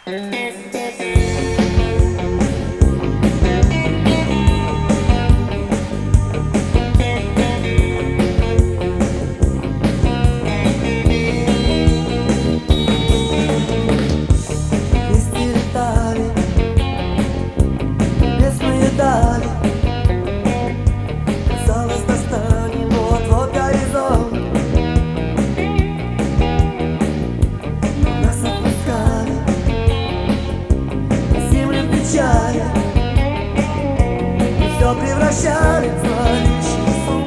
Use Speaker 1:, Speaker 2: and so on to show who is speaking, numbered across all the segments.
Speaker 1: Все превращали в зловещий сон.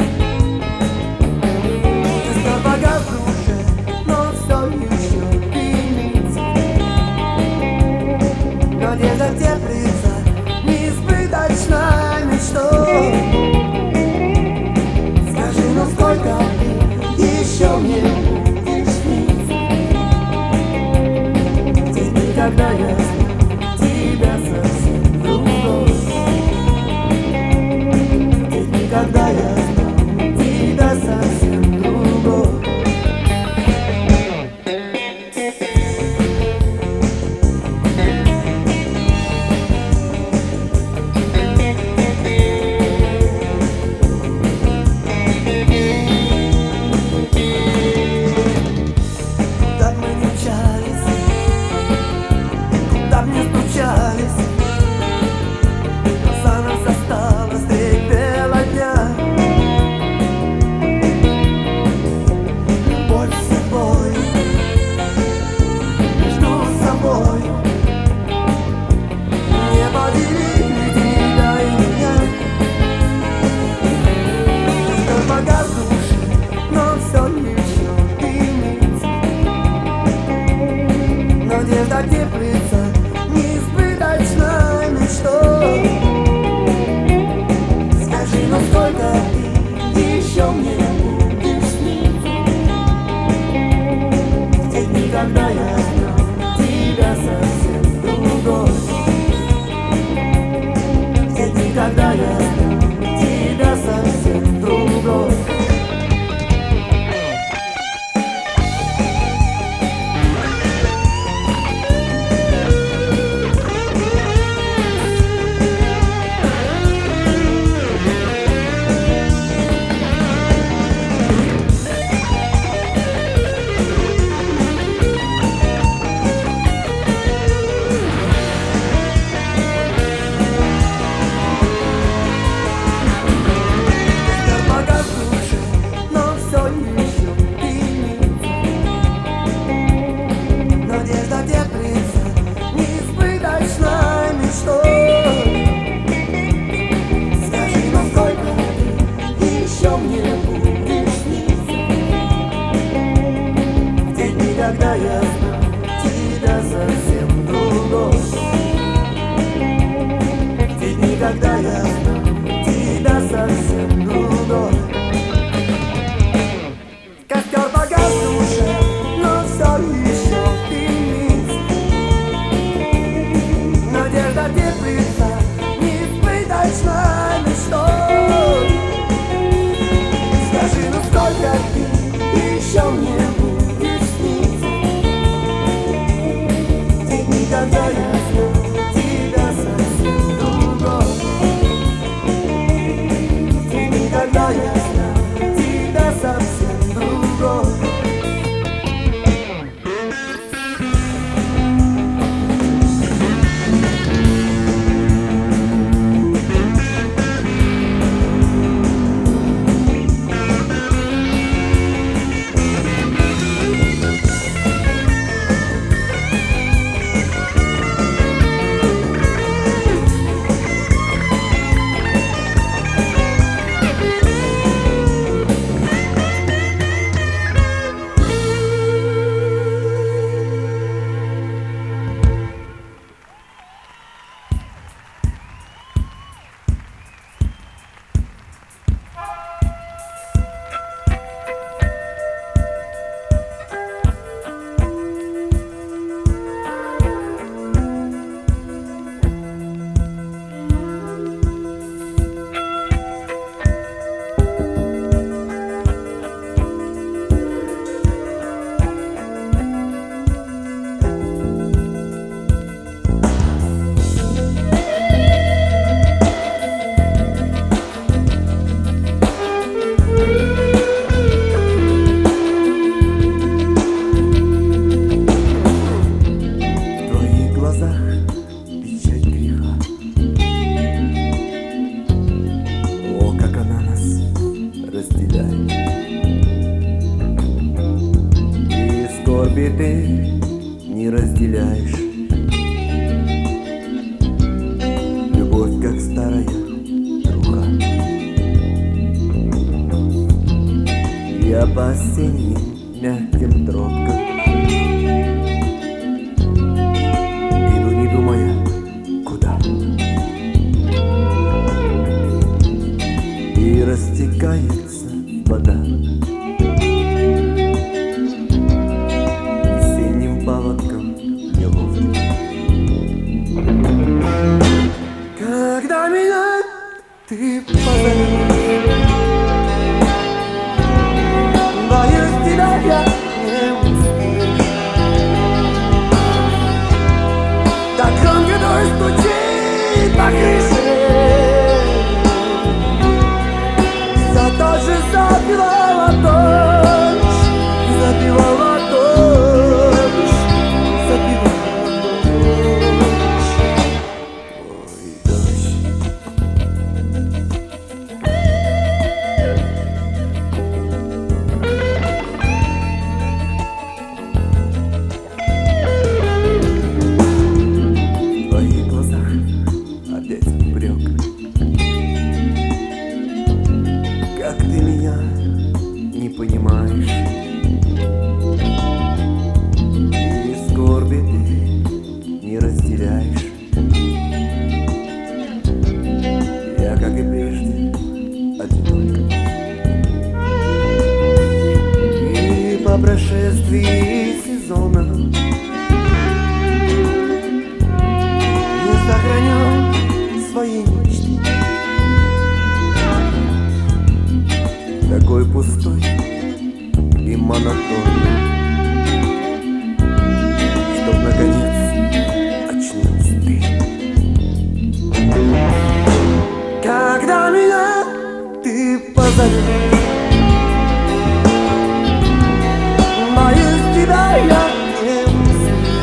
Speaker 1: Костер погас в душе, но все еще дымится. Надежда теплится несбыточной мечтой. Скажи, ну сколько ты еще мне будешь сниться? В те дни, когда я знал тебя совсем другой. Когда я знал тебя совсем другой. Куда б мы ни мчались, куда б ни стучались, за нас осталось треть бела дня. Любовь с собой, между собой не поделили тебя и меня. Костер погас в душе, но все еще дымится. Надежда теплится несбыточной мечтой. Скажи, ну сколько ты еще мне будешь сниться? В те дни, когда я знал тебя совсем другой. В те дни, когда я знал тебя совсем другой. Когда я знал тебя совсем другой. В те дни, когда я знал тебя совсем другой. Костер погас в душе, но все еще дымится. Надежда теплится несбыточной мечтой. Скажи, ну сколько ты еще мне будешь сниться? Когда я знал тебя совсем другой. В те дни, когда я знал тебя совсем другой. скорби ты не разделяешь. Любовь, как старая труха. Я по осенним мягким тропкам иду, не думая, куда. И растекается вода весенним паводком неловким. Когда меня ты позовешь, боюсь, тебя я не успею. Так громко дождь стучит по крыше, все тот же запевала дождь, запевала дождь, запевала дождь, твой дождь. В твоих глазах опять упрек. Как ты меня не понимаешь, и скорби ты не разделяешь. Я, как и прежде, одинок. И по прошествии сезона не сохраню свои мечты. Такой пустой и монотонный, чтоб наконец очнулся ты. Когда меня ты позовешь, боюсь, тебя я не услышу.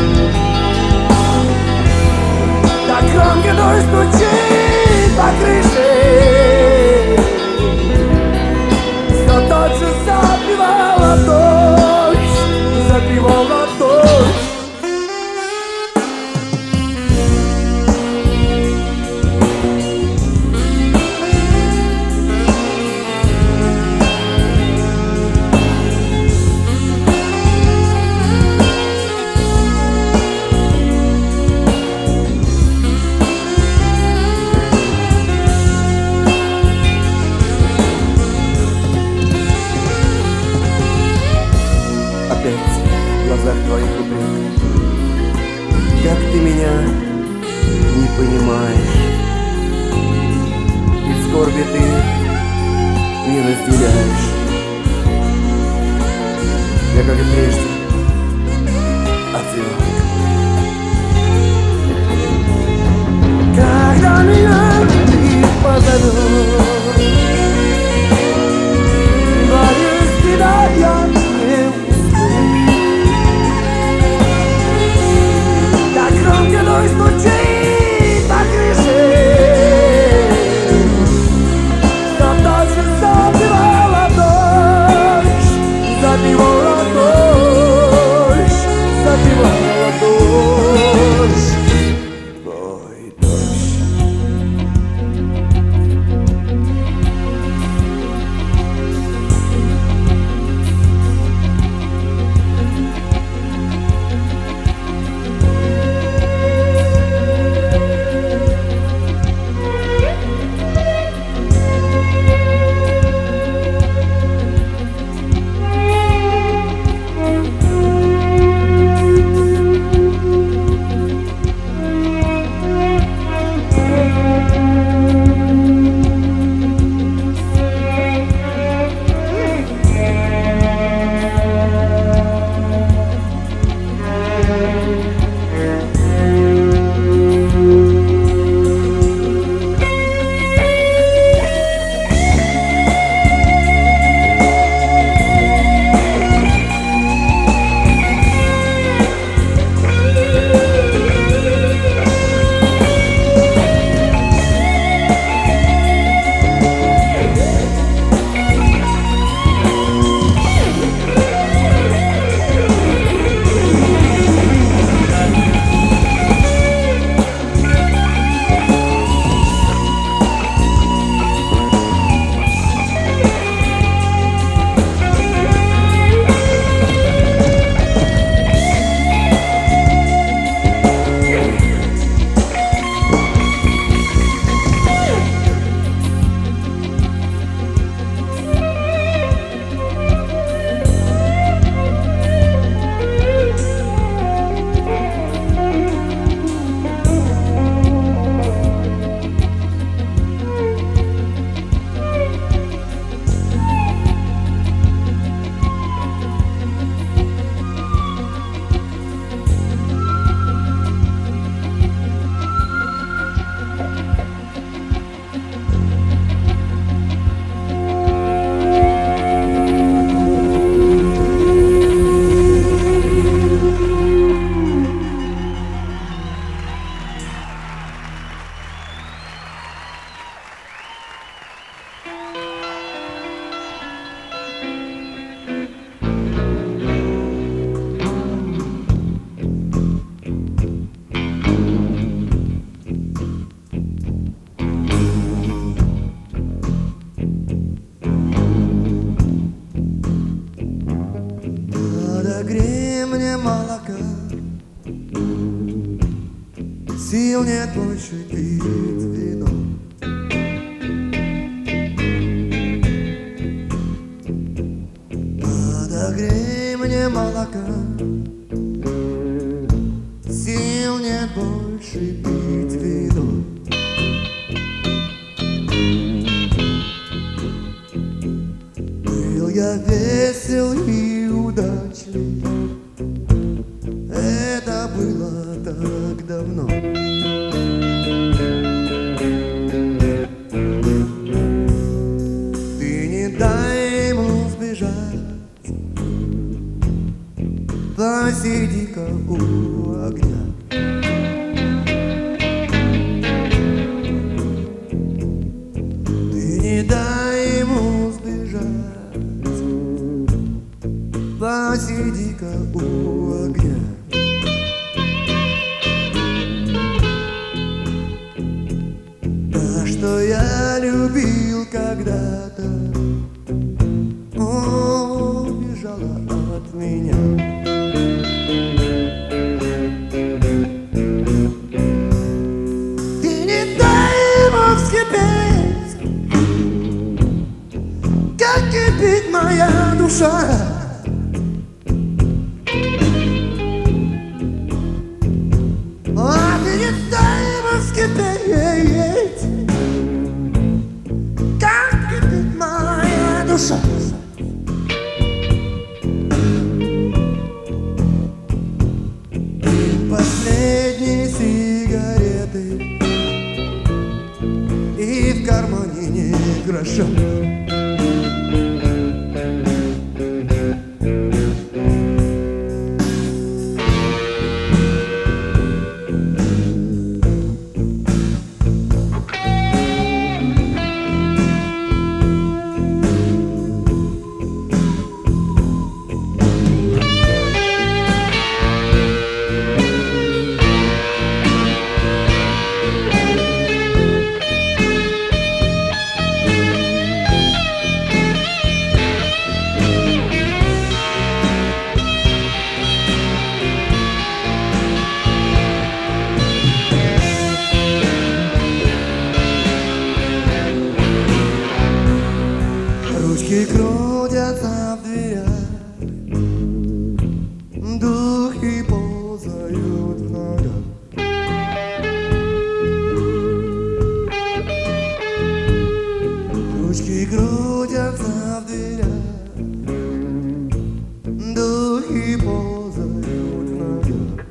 Speaker 1: Так громко дождь стучит по крыше, все тот же запевала дождь, запевала дождь. Опять в глазах твоих упрек. Как ты меня не понимаешь, и скорби ты не разделяешь. Я, как и прежде, одинок. Когда меня ты позовешь, боюсь, тебя я не услышу. Так громко дождь стучит по крыше, все тот же запевала дождь, запевала дождь. молока, сил нет больше пить вино. Подогрей мне молока, сил нет больше пить вино. Был я весел и удачлив, это было так давно. Ты не дай ему сбежать, посиди-ка у огня. Ты не дай ему сбежать, посиди-ка у огня. Да, что я любил когда-то, убежала от меня. Ты не дай ему вскипеть, как кипит моя душа. Ты не дай ему вскипеть, как кипит моя душа. Последние сигареты, и в кармане не гроша. Ручки крутятся в дверях, духи ползают в ногах. Ручки крутятся в дверях, духи ползают в ногах.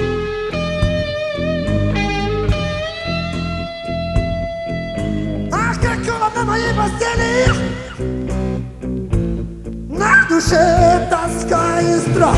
Speaker 1: Ах, как холодно в моей постели! На душе тоска и страх.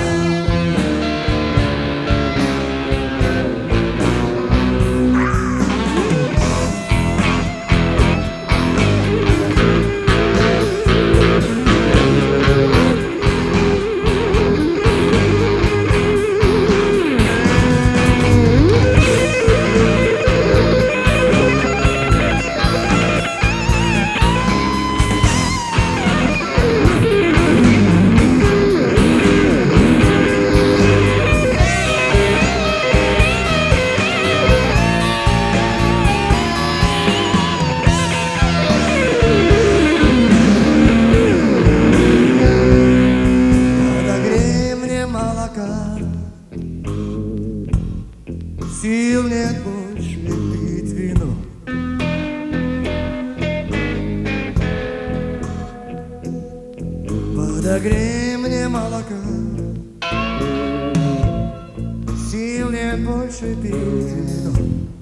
Speaker 1: Сил нет больше пить вино. Подогрей мне молока, сил нет больше пить вино.